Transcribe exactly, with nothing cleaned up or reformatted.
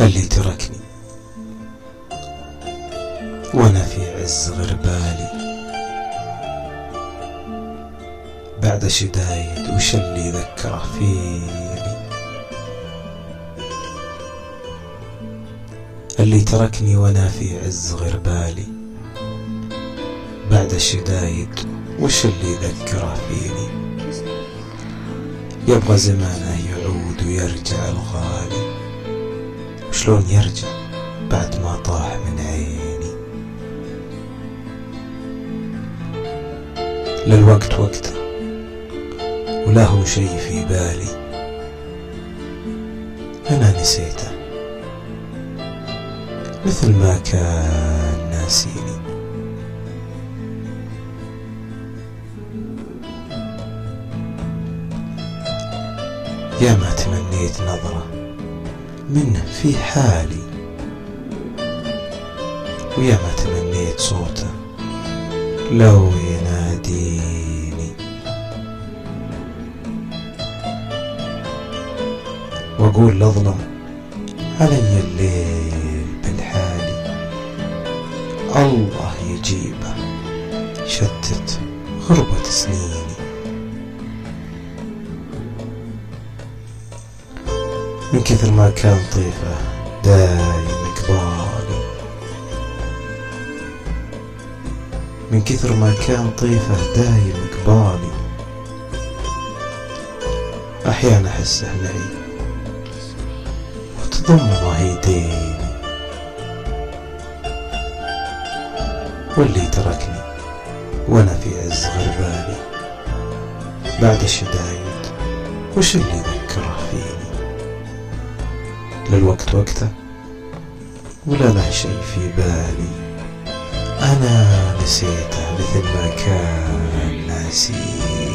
اللي تركني وانا في عز غربالي بعد شدايد وش اللي ذكره فيني. اللي تركني وانا في عز غربالي بعد شدايد وش اللي ذكره فيني. يبغى زمانه يعود ويرجع الغالي، وشلون يرجع بعد ما طاح من عيني. للوقت وقته ولا هو شي في بالي، أنا نسيته مثل ما كان ناسيني. يا ما تمنيت نظرة منه في حالي، ويا ما تمنيت صوته لو يناديني. واقول لظلم علي الليل بالحالي، الله يجيبه شتت غربة سنيني. من كثر ما كان طيفه دايم قبالي، من كثر ما كان طيفه دايم قبالي. أحيانا أحسه معي وتضمه يديني. واللي تركني وانا في عز غربالي بعد الشدايد وش اللي ذكره فيني. للوقت وقته ولا له شي في بالي، أنا نسيته مثل ما كان ناسيني.